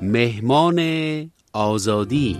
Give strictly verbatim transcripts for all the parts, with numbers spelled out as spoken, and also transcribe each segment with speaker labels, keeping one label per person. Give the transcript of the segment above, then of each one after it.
Speaker 1: مهمان آزادی.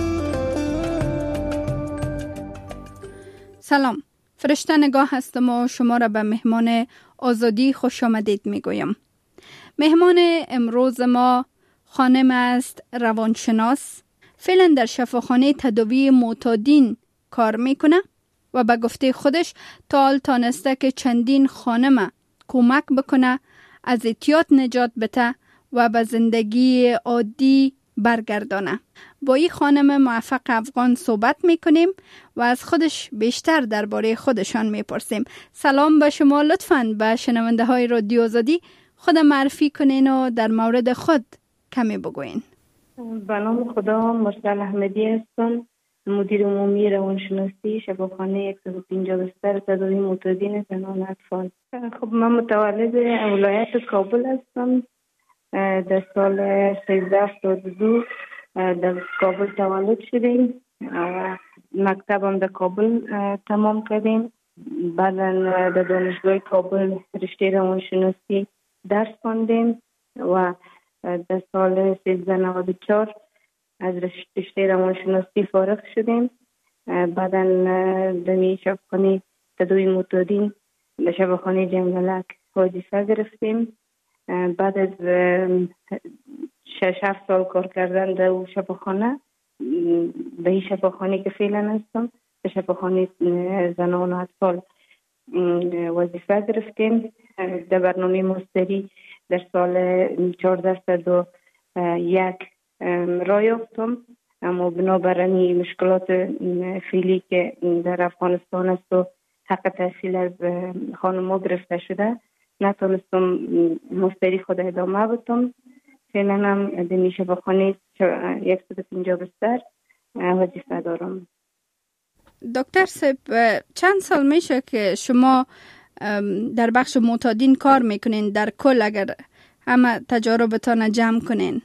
Speaker 2: سلام، فرشته نگاه هستم و شما را به مهمان آزادی خوش آمدید می گویم. مهمان امروز ما خانم است روانشناس، فعلا در شفاخانه تداوی معتادین کار میکنه و به گفته خودش تا حال تانسته که چندین خانم کمک بکنه از اعتیاد نجات بده و به زندگی عادی برگردانه. با این خانم موفق افغان صحبت میکنیم و از خودش بیشتر درباره خودشان میپرسیم. سلام به شما، لطفاً به شنونده های رادیو آزادی خود معرفی کنین و در مورد خود کمی بگوین.
Speaker 3: به نام خدا، مرسل احمدی هستم، مدیر عمومی روانشناسی شفاخانه صد و پنجاه بستر تداوی معتادین زنان و اطفال. خب من متولد ولایت کابل هستم. در سال سیزده هفتاد و دو در کابل تولد شدیم و مکتبم در کابل تمام کردیم. بعدا در دانشگاه کابل رشته روانشناسی درس خواندیم و در سال سیزده نود و چهار از رشته روانشناسی فارغ شدیم. بعدا در شفاخانه تداوی معتادین در شفاخانه جنگلک وظیفه گرفتیم. بعد از شش هفت سال کار کردن در شفاخانه، به این شفاخانه که فعلا هستم، در شفاخانه زنان و اطفال وظیفه گرفتیم. در برنامه ماستری در سال چهارده صد و یک راه یافتم، اما بنابراین مشکلات فعلی که در افغانستان است و حق تحصیل از خانم‌ها گرفته شده، نتونستم ماستری خود ادامه بدم. فعلا هم در شفاخانه صد و پنجاه بستر وظیفه دارم.
Speaker 2: دکتر صاحب، چند سال میشه که شما در بخش معتادین کار میکنین؟ در کل اگر همه تجاربتان جمع کنین.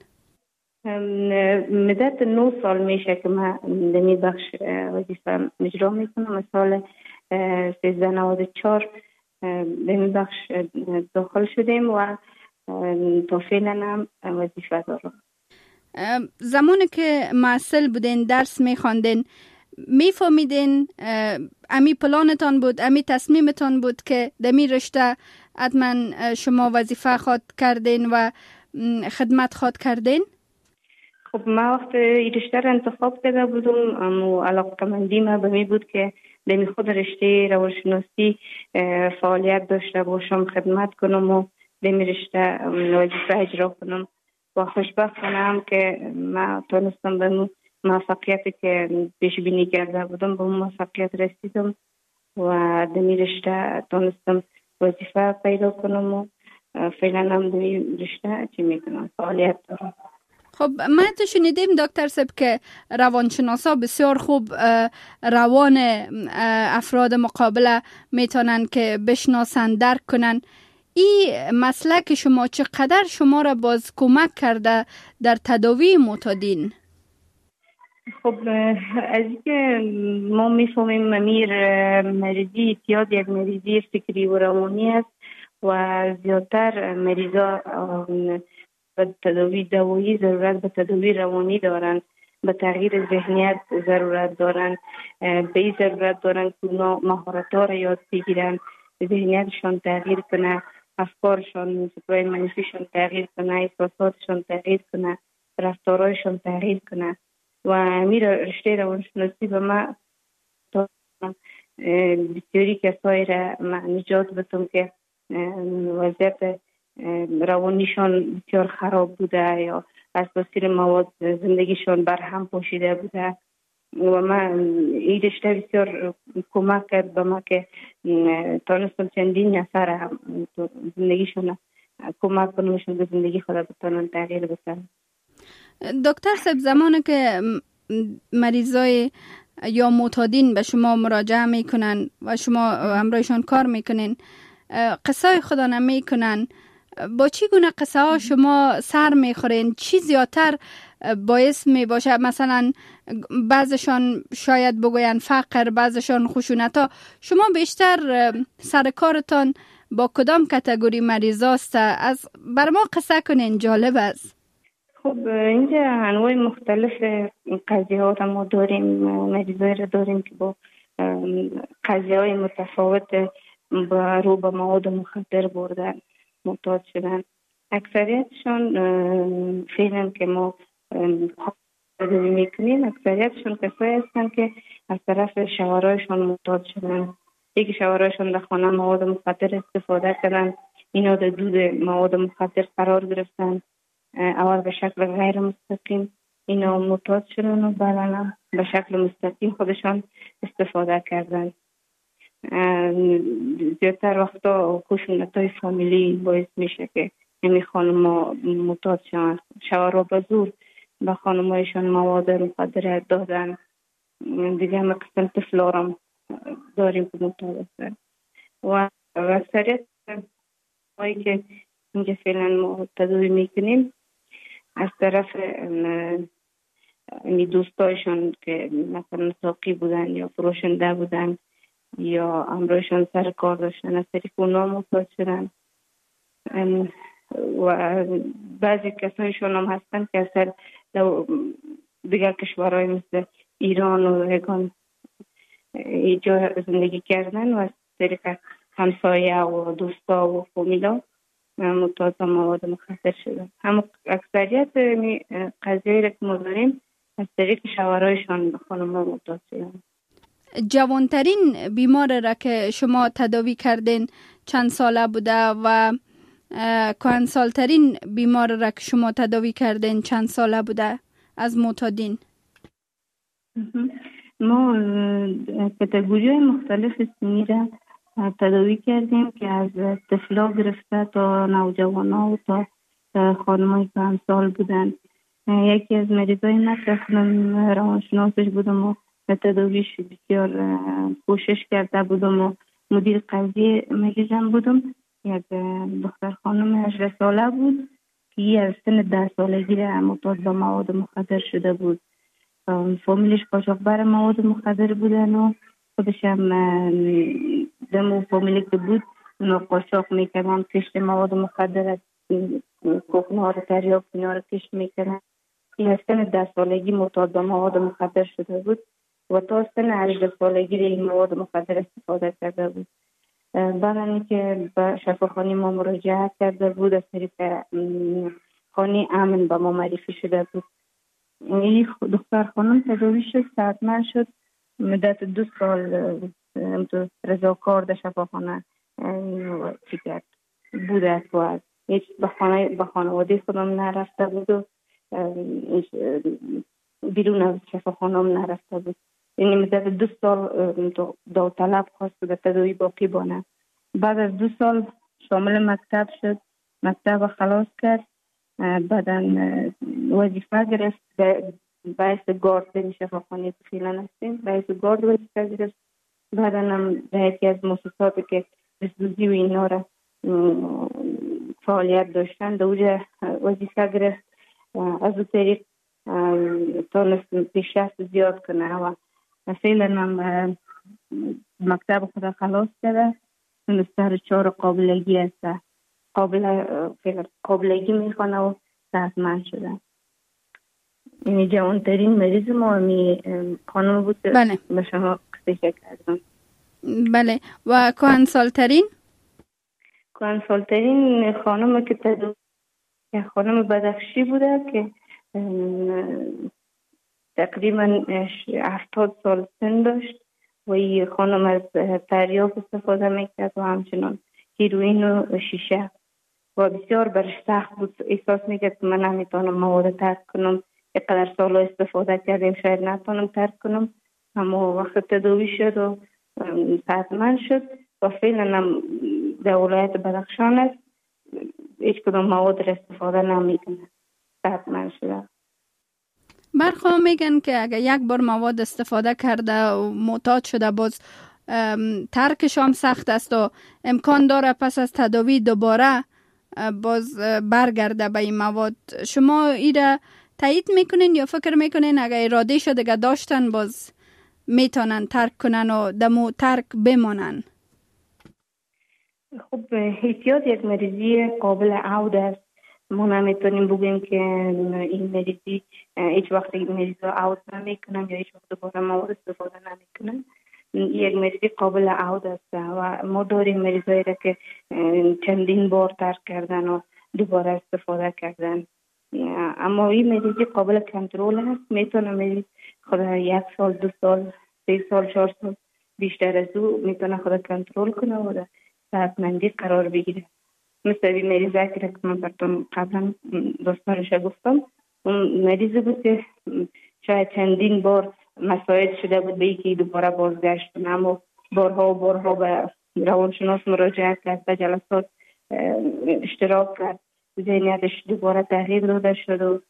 Speaker 3: مدت نه سال میشه که من در این بخش وظیفه اجرا میکنم. از سال سیزده نود و چهار در این بخش داخل شدیم و تا فعلا هم وظیفه دارم.
Speaker 2: زمانی که معسل بودین، درس میخواندین، میفهمیدین امی پلانتان بود، امی تصمیمتان بود که دمی رشته حتما شما وظیفه خواد کردین و خدمت خواد کردین؟
Speaker 3: خب من وقت این رشته را انتخاب کرده بودم، اما علاقه‌مندی من به می بود که دمی خود رشته روانشناسی فعالیت داشته باشم، خدمت کنم و دمی رشته وظیفه اجرا کنم. و خوشبختانم که من تونستم به موفقیتی که پیش بینی کرده بودم به موفقیت رسیدم و دمی رشته تونستم وظیفه پیدا کنم و فعلا هم دمی رشته چی میکنم، فعالیت دارم.
Speaker 2: خب ما تو شنیدیم دکتر صاحب که روانشناسا بسیار خوب روان افراد مقابله میتونن که بشناسن، درک کنن. این مسلک شما چقدر شما را باز کمک کرده در تداوی معتادین؟
Speaker 3: خب از اینکه ما میفهمیم امیر مریضی اعتیاد یک مریضی فکری و روانی است و زیادتر مریضا به تداوی دوایی ضرورت به تداوی روانی دارند، به تغییر ذهنیت ضرورت دارند، به این ضرورت دارند که اونا مهارت‌ها را یاد بگیرن، ذهنیتشان تغییر کنه، افکارشان فکرای منفیشان تغییر کنه، احساساتشان تغییر کنه، رفتارهایشان تغییر کنه. و امیر رشته روانشناسی به ما بسیاری کسایی را نجات بدم که وضعیت روانیشان بسیار خراب بوده یا از تاثیر مواد زندگیشان برهم پاشیده بوده و من این رشته بسیار کمک کرد به ما که تانستم چندین نفر هم زندگیشان کمک کنمشون به زندگی خود بتانن تغییر بدن.
Speaker 2: دکتر صاحب، زمانی که مریضای یا معتادین به شما مراجعه میکنن و شما همراهشان کار میکنین، قصه خدا نمیکنن، با چی گونه قصه ها شما سر میخورین؟ چی زیادتر باعث می باشه؟ مثلا بعضشان شاید بگوین فقر، بعضشان خشونت ها. شما بیشتر سر کارتان با کدام کاتگوری مریض است؟ از بر ما قصه کنین، جالب است.
Speaker 3: خب اینجا انواع مختلف قضیه ها را ما داریم، مریضای را داریم که با قضیه های متفاوت با رو به مواد مخدر بردن معتاد شدن. اکثریتشان فعلا که ما تداوی میکنیم اکثریتشان کسایی هستند که از طرف شوهرایشان معتاد شدن. یکی شوهرایشان در خانه مواد مخدر استفاده کردن، اینا در دود مواد مخدر قرار گرفتن، اول به شکل غیر مستقیم اینا معتاد شدن و بعدا به شکل مستقیم خودشان استفاده کردن. زیادتر وقتا خشونت‌های فامیلی باعث میشه که همین خانم‌ها معتاد شدن. شوهرها به زور به خانم‌هایشان مواد مخدر دادن. دیگه هم قسم طفلارم داریم که معتاد هستن و اکثریت هایی که اینجا فعلا ما تداوی میکنیم از طرف می دوستایشان که مثلا ساقی بودن یا فروشنده بودن یا امرویشان سر کار داشتن از طریق اونا معتاد شدن و بعضی کسایشان هم هستن که اصلا دیگر کشورهای مثل ایران و یکان اینجا زندگی کردن و از طریق همسایه و دوستا و فامیلا معتاد مواد مخدر شدن. هم اکثریت قضیه را که ما داریم از طریق شوهرایشان به خانم‌ها معتاد شدن.
Speaker 2: جوانترین بیمار را که شما تداوی کردین چند ساله بوده و کهنسالترین بیمار را که شما تداوی کردین چند ساله بوده از معتادین؟
Speaker 3: ما کاتگوری مختلف سنی را تداوی کردیم که از طفلا گرفته تا نوجوانا و تا خانم‌های کهنسال بودن. یکی از مریضای من که روانشناسش بودم و تداویش بسیار کوشش کرده بودم و مدیر قضیه مریضم بودم. یک دختر خانم هجده ساله بود که از سن ده سالگی را معتاد به مواد مخدر شده بود. فامیلش قاچاقبر مواد مخدر بودن و خودش هم دمو فامیلی که بود اونا قاچاق میکردن، کشت مواد مخدر از کوکنها رو تریاک اینا رو کشت میکردن. این از سن ده سالگی معتاد به مواد مخدر شده بود و تا سن هجده سالگی این مواد مخدر استفاده کرده بود. بعد از که به شفاخانه ما مراجعه کرده بود از طریق خانه امن به ما معرفی شده بود. این دختر خانم تداوی شد، صحتمند شد، مدت دو سال رضاکار در شفاخانه چی کرد بوده و هیچ به خانه به خانواده خودم نرفته بود و بیرون از شفاخانه هم نرفته بود. یعنی مدت دو سال داوطلب خواست به تداوی باقی بانه. بعد از دو سال شامل مکتب شد، مکتب خلاص کرد، بعدا وظیفه گرفت به باعث گارد در شفاخانه که فعلا هستیم، باعث گارد وظیفه گرفت. بعدا هم در یکی از مؤسساتی که بسدوزی و اینا را فعالیت داشتن در اونجا وظیفه گرفت. از اون طریق تانست پیشرفت زیاد کنه و فعلا هم مکتب خود خلاص کرده، تونسته چهار قابلگی هست، قابل قابلگی میخوانه و صحتمند شده. یعنی جوانترین مریض ما همی خانم بود.
Speaker 2: بله.
Speaker 3: به شما قصه کردم.
Speaker 2: بله. و کهنسالترین؟
Speaker 3: کهنسالترین خانم که تداوی خانم بدخشی بوده که تقریبا هفتاد سال سن داشت و این خانم از تریاک استفاده میکرد و همچنان هیروئین و شیشه و بسیار برش سخت بود. احساس میکرد که من نمیتونم مواد ترک کنم، اینقدر سال استفاده کردیم شاید نتونم ترک کنم. اما وقت تداوی شد و صحتمند شد و فعلا هم در ولایت بدخشان است، هیچ کدام مواد را استفاده نمیکنه، صحتمند شده.
Speaker 2: برخواه میگن که اگر یک بار مواد استفاده کرده و معتاد شده باز ترکش هم سخت است و امکان داره پس از تداوی دوباره باز برگرده به این مواد. شما ایره تایید میکنین یا فکر میکنین اگر اراده شده که داشتن باز میتونن ترک کنن و دمو ترک بمانن؟
Speaker 3: خب احتیاط یک مریضی قابل عود است ما نمیتونیم بگیم که این مریضی هیچ وقت این مریض رو عود نمیکنن یا هیچ وقت دوباره مواد استفاده نمیکنن. یک مریضی قابل عود است و ما داریم مریضایی را که چندین بار ترک کردن و دوباره استفاده کردن. اما این مریضی قابل کنترل است. میتونه مریض خود یک سال، دو سال، سه سال، چهار سال بیشتر از او میتونه خود کنترل کنه و در صحتمندی قرار بگیره. مثل این مریضی که من براتون قبلا داستانش گفتم، اون مریضی بود که شاید چندین بار مساعد شده بود به اینکه دوباره بازگشت کنه، اما بارها و بارها به روانشناس مراجعه کرد، به جلسات اشتراک کرد، ذهنیتش دوباره تغییر داده شد و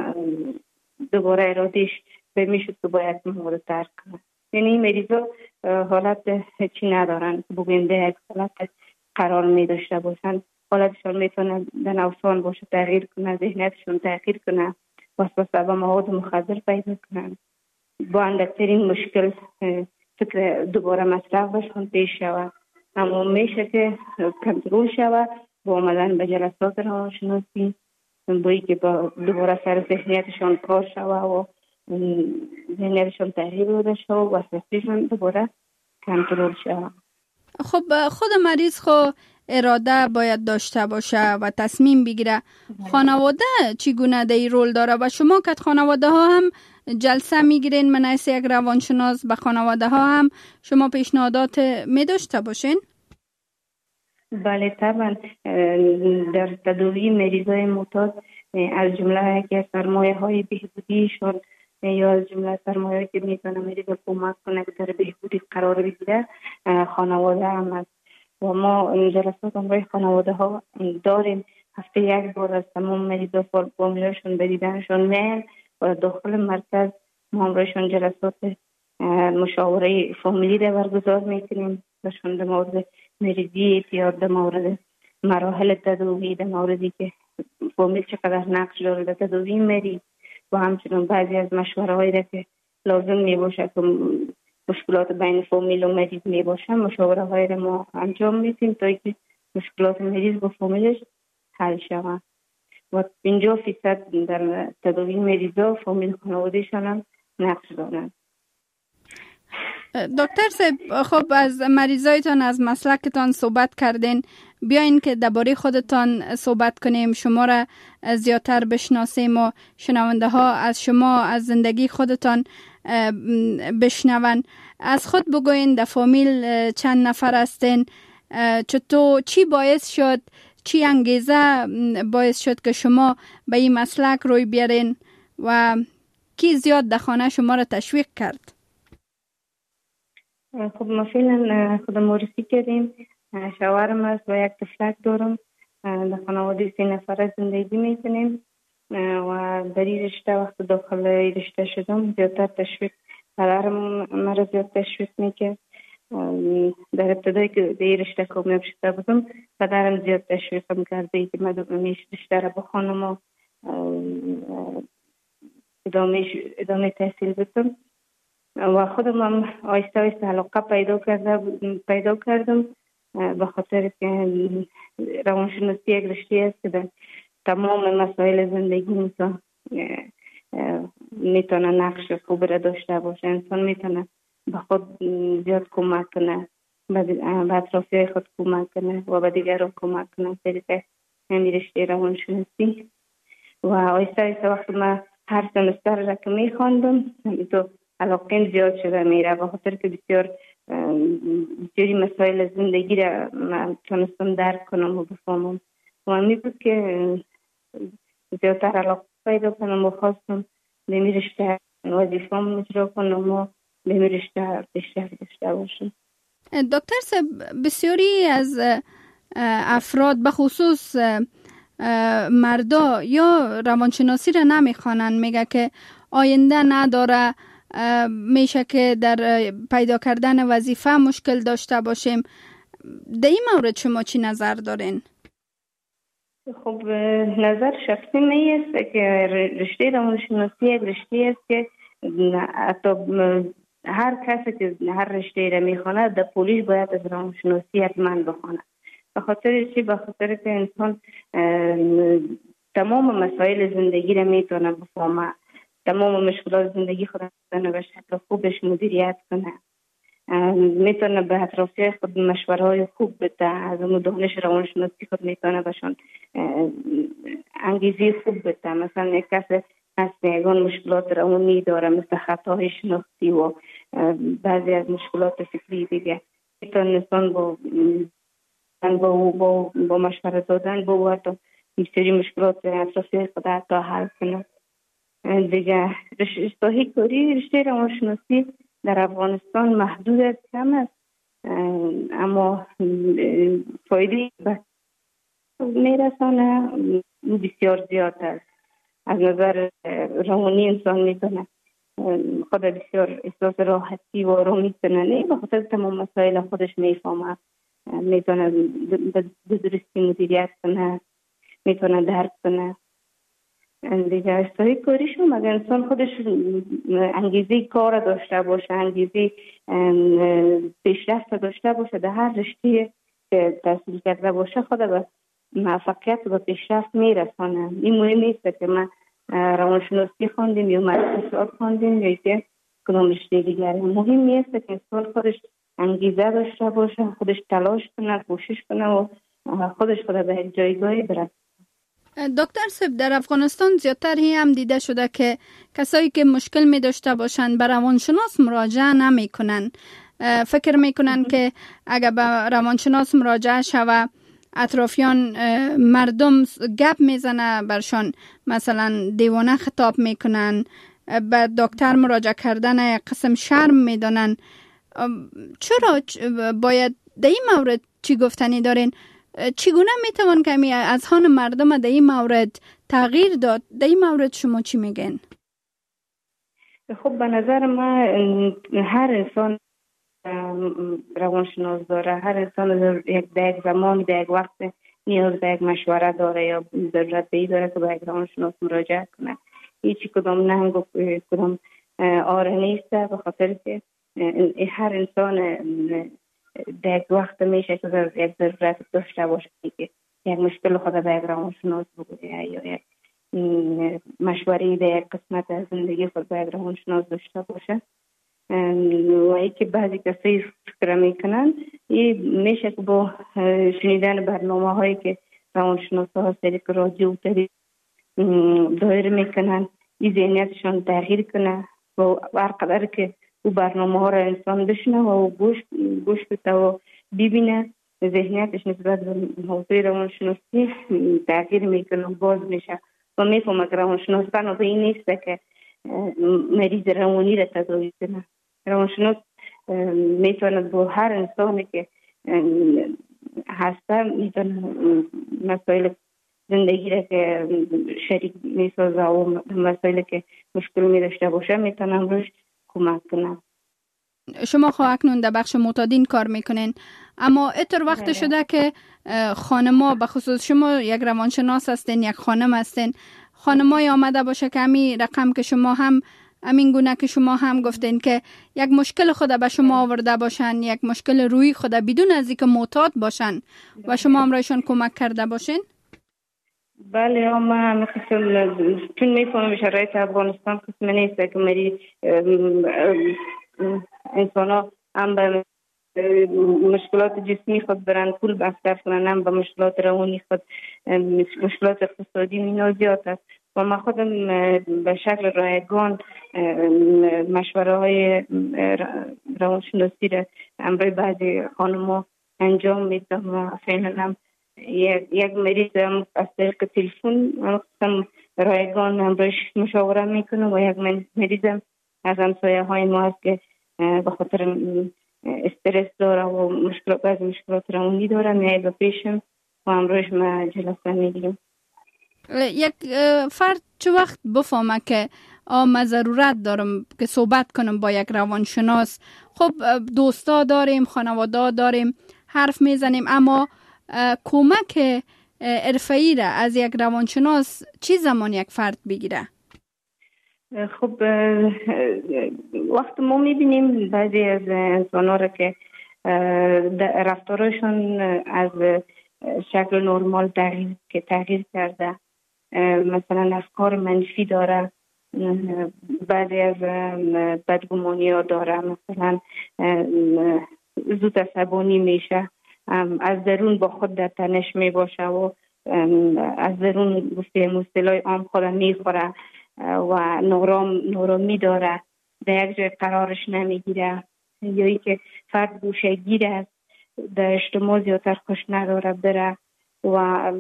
Speaker 3: دوباره ارادهش به میشد که باید مواد ترک کنه. یعنی این مریضا حالت چی ندارن که بگویم به یک حالت قرار می داشته باشن. حالتشان میتونه در نوسان باشه، تغییر کنه، ذهنیتشون تغییر کنه، وسوسه به مواد مخدر پیدا کنن. با اندکترین مشکل فکر دوباره مصرف بشون پیش شود. اما میشه که کنترل شود با آمدن به جلسات روانشناسی، بایی که با دوباره سر ذهنیتشان کار شود و ذهنیتشان تغییر داده شود و وسوسه‌شان دوباره کنترل شود.
Speaker 2: خب خود مریض خو اراده باید داشته باشه و تصمیم بگیره. خانواده چگونه در این رول داره و شما که خانواده ها هم جلسه میگیرین؟ من از یک روانشناس به خانواده ها هم شما پیشنهادات می داشته باشین؟
Speaker 3: بله طبعا. در تداوی مریضای معتاد از جمله یکی از سرمایه های بهبودیشون یا از جمله سرمایه که میتونه مریض کمک کنه که در بهبودی قرار بگیره خانواده هم است و ما جلسات همراه خانواده ها داریم. هفته یک بار از تمام مریضا فامیلاشون به دیدنشون میل و داخل مرکز ما همراهشون جلسات مشاوره فامیلی را برگزار میکنیم. بهشون در مورد مریضی اعتیاد، در مورد مراحل تداوی، در موردی که فامیل چقدر نقش داره در تداوی مریض و همچنین بعضی از مشوره هایی را که لازم می باشه که مشکلات بین فامیل و مریض می باشه، مشاوره هایی را ما انجام میدیم تا اینکه مشکلات مریض با فامیلش حل شود و پنجاه فیصد در تداوی مریضا فامیل خانوادهشان هم نقش دارند.
Speaker 2: دکتر صاحب، خب از مریضایتان، از مسلکتان صحبت کردین. بیاین که درباره خودتان صحبت کنیم، شما را زیادتر بشناسیم و شنونده ها از شما، از زندگی خودتان بشنون. از خود بگوین در فامیل چند نفر هستین؟ چطور، چی باعث شد، چی انگیزه باعث شد که شما به این مسلک روی بیارین و کی زیاد در خانه شما را تشویق کرد؟
Speaker 3: خب ما فعلا خودم معرفی کردیم. شوهرم است و یک طفلک دارم. در خانواده سه نفره زندگی میکنیم و در این رشته وقت داخل رشته شدم زیادتر تشویق پدرم مرا زیاد تشویق میکرد. در ابتدایی که در این رشته کامیاب شده بودم پدرم زیاد تشویقم کرده که من رشته را بخوانم و ادامه ادامه تحصیل بدم و خودم هم آیسته آیسته علاقه پیدا کرده پیدا کردم به خاطر که روانشناسی یک رشته است که در تمام مسائل زندگی میتونه میتونه نقش خوب را داشته باشه. انسان میتونه به خود زیاد کمک کنه، به اطرافیای خود کمک کنه و به دیگران کمک کنه. طریقه همین رشته روانشناسی و آیسته آیسته وقتی من هر سمستر را که میخواندم تو علاقه زیاد شده میره به خاطر که بسیار بسیاری مسائل زندگی را من تونستم درک کنم و بفهمم و همی بود که زیادتر علاقه پیدا کنم و خواستم به می رشته وظیفه‌ام اجرا کنم و به می رشته بیشتر داشته باشم.
Speaker 2: دکتر صاحب، بسیاری از افراد به خصوص مردا یا روانشناسی را نمیخوانن، میگه که آینده نداره، میشه که در پیدا کردن وظیفه مشکل داشته باشیم. در این مورد شما چی نظر دارین؟
Speaker 3: خب نظر شخصی می است که رشته روانشناسی یک رشته است که حتی هر کسی که هر رشته را میخونه در پولیش باید از روانشناسی حتما بخونه. به خاطر چی؟ به خاطر که انسان تمام مسائل زندگی را میتونه بفهمه، تمام مشکلات زندگی خود را به شکل خوبش مدیریت کنه، میتونه به اطرافیای خود مشوره های خوب بده، از اون دانش روانشناسی خود میتونه بهشون انگیزه خوب بده. مثلا یک کس از یگان مشکلات روانی داره مثل خطاهای شناختی و بعضی از مشکلات فکری دیگه، میتونه انسان با با با, با مشوره دادن با و تا سری مشکلات اطرافیای خود حتی حل کنه. دیگه رشته کاری رشته روانشناسی در افغانستان محدود است، کم است، اما فایده به میرسانه بسیار زیاد است. از نظر روانی انسان میتونه خود بسیار احساس راحتی و آرامی کنه، نه به خاطر تمام مسائل خودش میفهمه، میتونه به درستی مدیریت کنه، میتونه درک کنه. دیگه اشتهای کاریشون اگر انسان خودش انگیزه کار داشته باشه، انگیزه پیشرفت داشته باشه در هر رشته که تحصیل کرده باشه، خود به موفقیت و پیشرفت میرسانه. این مهم نیست که من روانشناسی خواندیم یا اقتصاد خواندیم یا که کدام رشته دیگری. مهم نیست که انسان خودش انگیزه داشته باشه، خودش تلاش کنه، کوشش کنه و خودش خود به یک جایگاهی برسه.
Speaker 2: دکتر صاحب، در افغانستان زیادتر هی هم دیده شده که کسایی که مشکل می داشته باشند به روانشناس مراجعه نمی کنن. فکر می کنن که اگر به روانشناس مراجعه شوه اطرافیان مردم گپ میزنه برشان، مثلا دیوانه خطاب میکنن، به دکتر مراجعه کردن قسم شرم میدانن. چرا باید در این مورد چی گفتنی دارین؟ چگونه میتوان که از هان مردم در این مورد تغییر داد؟ در این مورد شما چی میگن؟
Speaker 3: خب به نظر من هر انسان روانشناس داره، هر انسان در یک زمانی در یک وقت نیاز به یک مشوره داره یا ضرورت به داره که به یک روانشناس مراجعه کنه. هیچی کدام ننگ و کدام آره نیست، به خاطر که هر انسان در یک وقت میشه که یک ضرورت داشته باشه که یک مشکل خود به یک روانشناس بگویه یا یک مشوره در یک قسمت از زندگی خود به یک روانشناس داشته باشه. و ای که بعضی کسی فکر میکنن این میشه که با شنیدن برنامه هایی که روانشناس ها سریع رادیو دایر میکنن این ذهنیتشان تغییر کنه و هر قدر که او برنامه ها را انسان بشنه و گوش گوش بده و ببینه، ذهنیتش نسبت به موضوع روانشناسی تغییر میکنه و باز میشه و میفهمه که روانشناس به این نیست که مریض روانی را تداوی کنه. روانشناس میتونه با هر انسانی که هسته میتونه مسائل زندگی را که شریک میسازه و مسائل که مشکل می داشته باشه میتونه روش کمک کنه.
Speaker 2: شما خو اکنون در بخش معتادین کار میکنین، اما اتر وقت شده که خانما، به خصوص شما یک روانشناس هستین، یک خانم هستین، خانمای آمده باشه که همین رقم که شما هم همین گونه که شما هم گفتین که یک مشکل خود به شما آورده باشن، یک مشکل روی خود بدون از اینکه معتاد باشن و شما هم رایشان کمک کرده باشین؟
Speaker 3: بله، اما مثلا چون میفهمم شرایط افغانستان قسم نیست که مری انسان ها هم به مشکلات جسمی خود برن پول بستر کنن، هم به مشکلات روانی خود، مشکلات اقتصادی مینا زیاد است و من خودم به شکل رایگان مشوره های روانشناسی را همراه بعضی خانم‌ها انجام میدم و فعلا هم یک مریض هم از طریق تلفن هم رایگان همراهش مشاوره میکنه و یک مریض هم از همسایه های ما هست که به خاطر استرس داره و مشکلات بعضی مشکلات روانی داره میای به پیشم و همراهش ما جلسه میگیریم.
Speaker 2: یک فرد چه وقت بفهمه که من ضرورت دارم که صحبت کنم با یک روانشناس؟ خب دوستا داریم، خانواده داریم، حرف میزنیم، اما کمک حرفه‌ای را از یک روانشناس چی زمان یک فرد بگیره؟
Speaker 3: خب وقت ما میبینیم بعضی از انسان‌ها را که رفتارشون از شکل نرمال تغییر که تغییر کرده مثلا افکار منفی داره، بعضی از بدگمانی ها داره، مثلا زود عصبانی میشه، از درون با خود در تنش می باشه و از درون گفتیم اصطلاح عام خود میخوره و نورام نورامی داره، در یک جای قرارش نمیگیره، یا ای که فرد گوشه‌گیر است، در اجتماع زیادتر خوش نداره بره و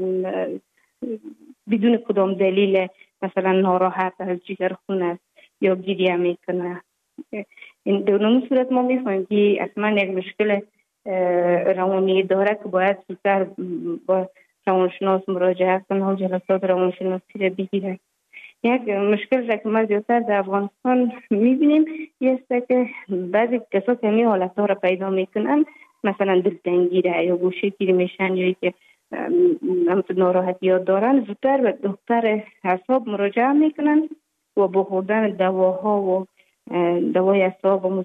Speaker 3: بدون کدام دلیل مثلا ناراحت از جگر خون است یا گریه میکنه. این دونم صورت ما میفهمیم که اصلا یک مشکل روانی داره که باید زودتر با روانشناس مراجعه کنه و جلسات روانشناسی را بگیره. یک مشکل را که ما زیادتر در افغانستان میبینیم یه است که بعضی کسا که می حالت ها را پیدا میکنن، مثلا دلتنگی را یا گوشه‌گیر میشن یا که ناراحتی ها دارن، زودتر به دکتر اعصاب مراجعه میکنن و با خوردن دواها و دوای اعصاب و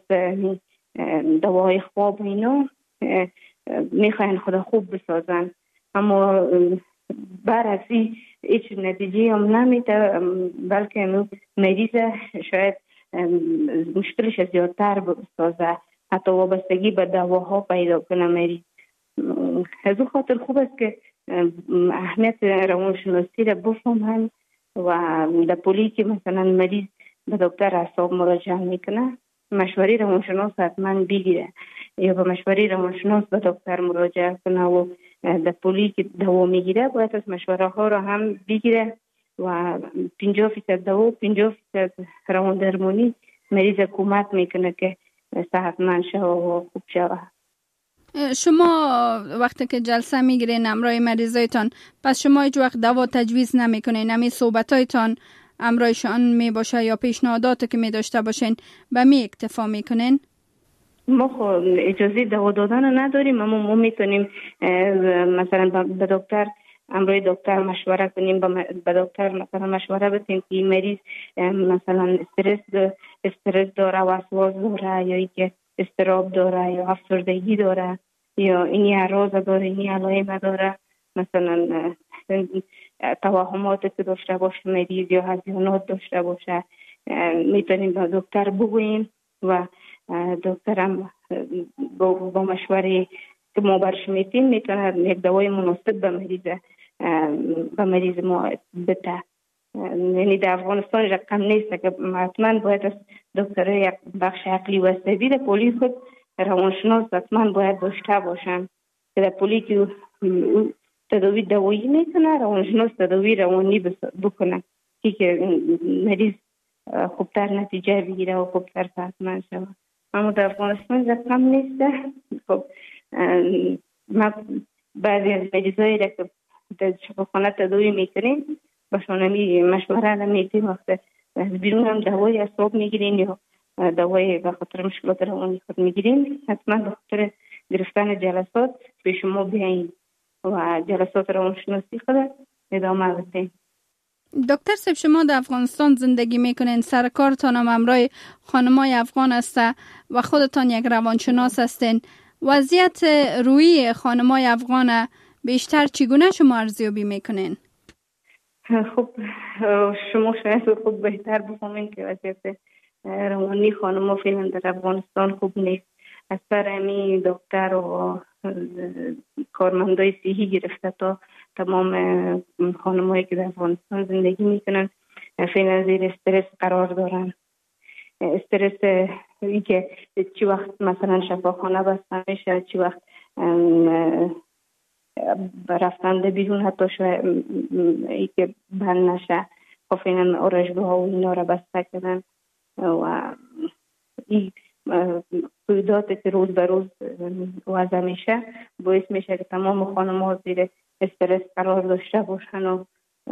Speaker 3: دوای خواب اینا میخواین خدا خوب بسازن، اما برعکس هیچ نتیجه هم نمیده، بلکه مریض شاید مشکلش زیادتر بسازه، حتی وابستگی به دواها پیدا کنه مریض. از اون خاطر خوب است که اهمیت روانشناسی را بفهمن و در پولی که مثلا مریض به دکتر اعصاب مراجعه میکنه مشوره روانشناس حتما بگیره یا به مشوره روانشناس به دکتر مراجعه کنه و در پولی که دوا میگیره باید از مشوره ها را هم بگیره و پنجاه فیصد دوا و پنجاه فیصد روان درمانی مریض کمک میکنه که صحتمند شود و خوب شود.
Speaker 2: شما وقتی که جلسه میگیرین همراه مریضایتان، پس شما هیچ وقت دوا تجویز نمیکنین؟ همین صحبتایتان همراهشان می باشه یا پیشنهاداتی که می داشته باشین به می اکتفا میکنین؟
Speaker 3: ما خو اجازه دوا دادن نداریم، اما ما میتونیم مثلا به دکتر همراه دکتر مشوره کنیم، به دکتر مثلا مشوره بدیم که مریض مثلا استرس استرس داره، وسواس داره یا اینکه اضطراب داره یا افسردگی داره یا اینی اعراض داره، اینی علائم داره، مثلا توهماتی که داشته باشه مریض یا هزیانات داشته باشه، میتونیم به دکتر بگوییم و دکتر هم با مشوره که ما برش میتیم میتونه یک دوای مناسب به مریض به مریض ما بده. یعنی در افغانستان رقم نیست که حتما باید از دکتر یک بخش عقلی و عصبی در پولی خود روانشناس حتما باید داشته باشن که در پولی که تداوی دوایی میکنه روانشناس تداوی روانی بکنه که مریض خوبتر نتیجه بگیره و خوبتر صحتمند شود. اما در افغانستان رقم نیست. خب ما بعضی از مریضایی را که در شفاخانه تداوی میکنیم باشون می مشوره نمیدیم، وقت از بیرون هم دوای اعصاب میگیرین یا دوای به خاطر مشکلات روانی خود میگیرین، حتما به خاطر گرفتن جلسات به شما بیاین و جلسات روانشناسی خود ادامه بدین.
Speaker 2: دکتر صاحب، شما در افغانستان زندگی میکنین، سر کارتان هم همراه خانمای افغان است و خودتان یک روانشناس هستین. وضعیت روحی خانمای افغان بیشتر چگونه شما ارزیابی میکنین؟
Speaker 3: خب شما شاید خود بهتر بفهمین که وضعیت روانی خانم‌ها فعلا در افغانستان خوب نیست. از سر امی دکتر و کارمندای صحی گرفته تا تمام خانم‌هایی که در افغانستان زندگی میکنن فعلا زیر استرس قرار دارن. استرس این که چی وقت مثلا شفاخانه بسته میشه، چی وقت رفتن ده بیرون حتی شاید ای که بند نشه، خب فعلا آرایشگاه و اینا را بسته کردن و این قیودات که روز به روز وضع میشه باعث میشه که تمام خانم ها زیر استرس قرار داشته باشن و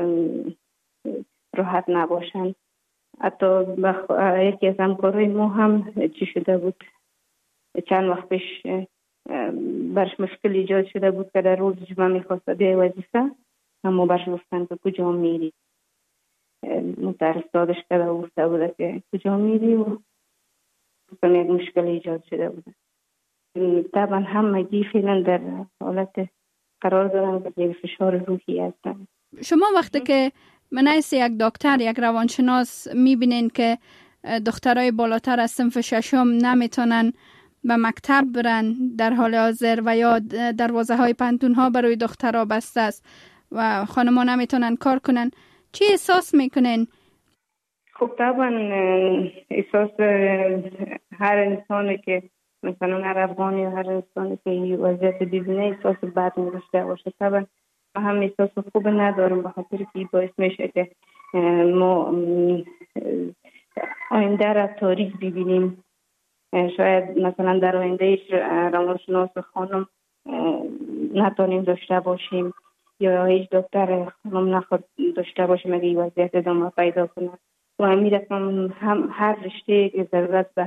Speaker 3: راحت نباشن. حتی بخ... یکی از همکارای ما هم چی شده بود، چند وقت پیش برش مشکل ایجاد شده بود که در روز جمعه میخواست بیای وظیفه، اما برش گفتن که کجا میری، مدرس دادش کرده و گفته بوده که کجا میری و مثلا یک مشکل ایجاد شده بوده. طبعا همگی فعلا در حالت قرار دارن که یک فشار روحی هستن.
Speaker 2: شما وقتی که من حیث یک دکتر، یک روانشناس میبینین که دخترای بالاتر از صنف ششم نمیتونن به مکتب برن در حال حاضر و یا دروازه های پانتون ها برای دخترها بسته است و خانم‌ها نمیتونن کار کنن. چی احساس میکنین؟
Speaker 3: خب طبعا احساس هر انسانی که مثلا هر افغانی یا هر انسانی که این وضعیت ببینه احساس بد می‌داشته باشه. طبعا ما هم احساس خوب ندارم به خاطر که باعث میشه که ما آینده را تاریک ببینیم. شاید مثلا در آینده روانشناس خانم نتونیم داشته باشیم یا هیچ دکتر خانم نخواد داشته باشیم اگه این وضعیت ادامه پیدا کنه. و همین رقم هم هر رشته که ضرورت به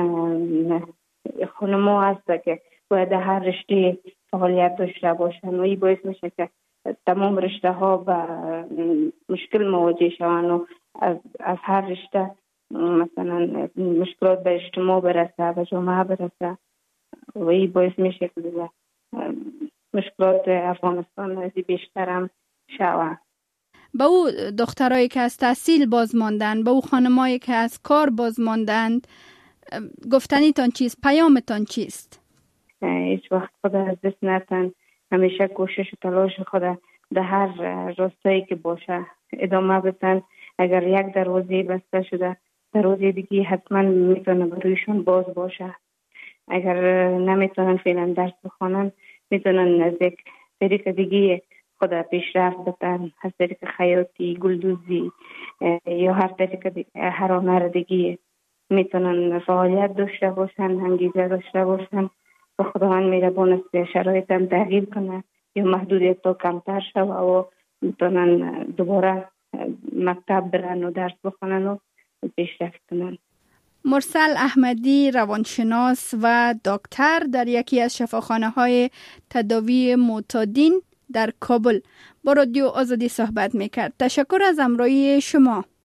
Speaker 3: خانم‌ها هست که باید هر رشته فعالیت داشته باشن و این باعث میشه که تمام رشته ها به مشکل مواجه شوند و از, از هر رشته مثلا مشکلات به اجتماع برسه، به جامعه برسه و این باعث میشه که مشکلات افغانستان از بیشتر هم شود.
Speaker 2: به او دخترایی که از تحصیل باز ماندن، به او خانمایی که از کار باز ماندند، گفتنیتان چیست؟ پیامتان چیست؟
Speaker 3: هیچ وقت خود از دست نتن. همیشه کوشش و تلاش خود در هر راستایی که باشه ادامه بدن. اگر یک دروازه بسته شده دروازه دیگه حتما میتونه برویشون باز باشه. اگر نمیتونن فعلا درس بخونن میتونن از یک طریق دیگه خود پیشرفت بدن، از طریق خیاطی، گلدوزی یا هر طریق دیگه، هر هنر دیگه میتونن فعالیت داشته باشن، انگیزه داشته باشن و خداوند مهربان است شرایط هم تغییر کنه یا محدودیت تا کمتر شوه و میتونن دوباره مکتب برن و درس بخونن و پیشرفت کنن.
Speaker 2: مرسل احمدی، روانشناس و دکتر در یکی از شفاخانه های تداوی معتادین در کابل با رادیو آزادی صحبت میکرد. تشکر از همراهی شما.